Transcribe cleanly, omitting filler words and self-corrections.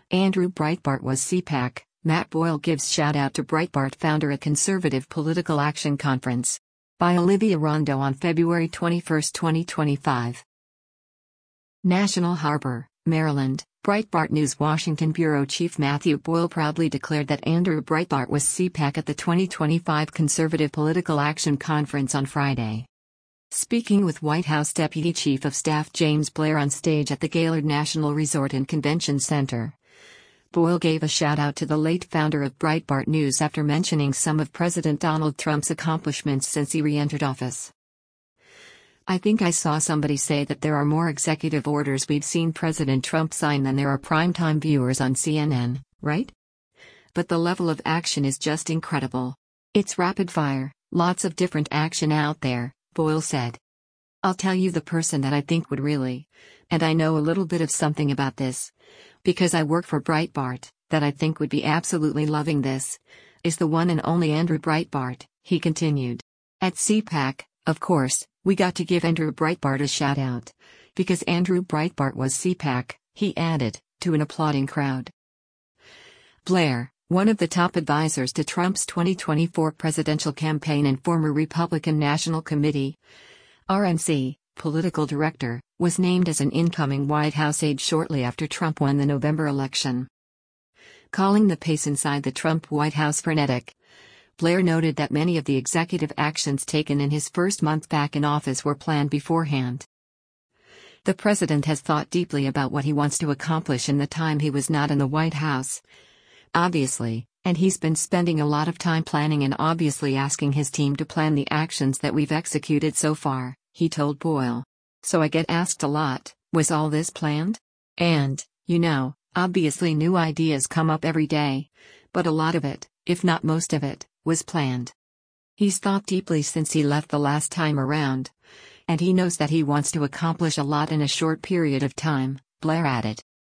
Andrew Breitbart was CPAC. Matt Boyle gives shout-out to Breitbart founder at Conservative Political Action Conference. By Olivia Rondo on February 21, 2025. National Harbor, Maryland. Breitbart News Washington Bureau Chief Matthew Boyle proudly declared that Andrew Breitbart was CPAC at the 2025 Conservative Political Action Conference on Friday. Speaking with White House Deputy Chief of Staff James Blair on stage at the Gaylord National Resort and Convention Center, Boyle gave a shout-out to the late founder of Breitbart News after mentioning some of President Donald Trump's accomplishments since he re-entered office. "I think I saw somebody say that there are more executive orders we've seen President Trump sign than there are primetime viewers on CNN, right? But the level of action is just incredible. It's rapid fire, lots of different action out there," Boyle said. "I'll tell you the person that I think would really, and I know a little bit of something about this, because I work for Breitbart, that I think would be absolutely loving this, is the one and only Andrew Breitbart," he continued. At CPAC, of course, we got to give Andrew Breitbart a shout-out, because Andrew Breitbart was CPAC, he added, to an applauding crowd. Blair, one of the top advisors to Trump's 2024 presidential campaign and former Republican National Committee (RNC) political director, was named as an incoming White House aide shortly after Trump won the November election. Calling the pace inside the Trump White House frenetic, Blair noted that many of the executive actions taken in his first month back in office were planned beforehand. "The president has thought deeply about what he wants to accomplish in the time he was not in the White House, obviously, and he's been spending a lot of time planning and obviously asking his team to plan the actions that we've executed so far," he told Boyle. "So I get asked a lot, was all this planned? And, obviously new ideas come up every day, but a lot of it, if not most of it, was planned. He's thought deeply since he left the last time around, and he knows that he wants to accomplish a lot in a short period of time," Blair added.